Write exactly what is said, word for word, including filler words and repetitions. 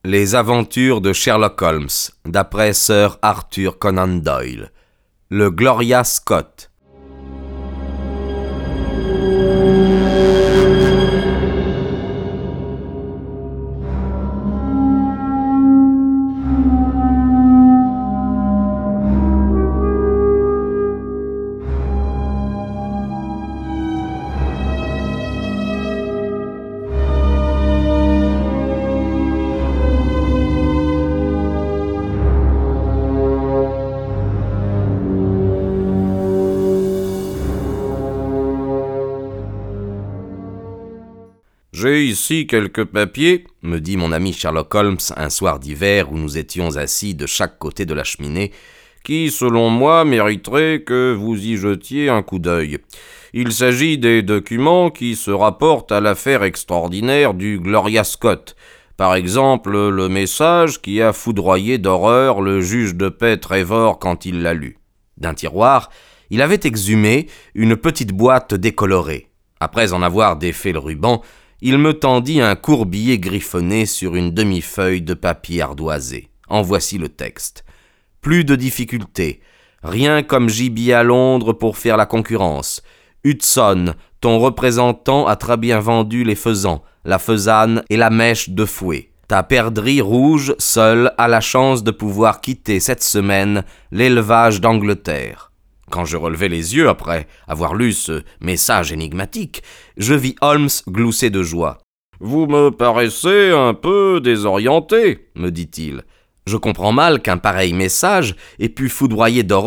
Les aventures de Sherlock Holmes, d'après Sir Arthur Conan Doyle. Le Gloria Scott. J'ai ici quelques papiers, me dit mon ami Sherlock Holmes un soir d'hiver où nous étions assis de chaque côté de la cheminée, qui, selon moi, mériteraient que vous y jetiez un coup d'œil. Il s'agit des documents qui se rapportent à l'affaire extraordinaire du Gloria Scott. Par exemple, le message qui a foudroyé d'horreur le juge de paix Trevor quand il l'a lu. D'un tiroir, il avait exhumé une petite boîte décolorée. Après en avoir défait le ruban, il me tendit un court billet griffonné sur une demi-feuille de papier ardoisé. En voici le texte. Plus de difficultés. Rien comme gibier à Londres pour faire la concurrence. Hudson, ton représentant, a très bien vendu les faisans, la faisane et la mèche de fouet. Ta perdrix rouge, seule, a la chance de pouvoir quitter cette semaine l'élevage d'Angleterre. Quand je relevai les yeux après avoir lu ce message énigmatique, je vis Holmes glousser de joie. « Vous me paraissez un peu désorienté, » me dit-il. Je comprends mal qu'un pareil message ait pu foudroyer d'horreur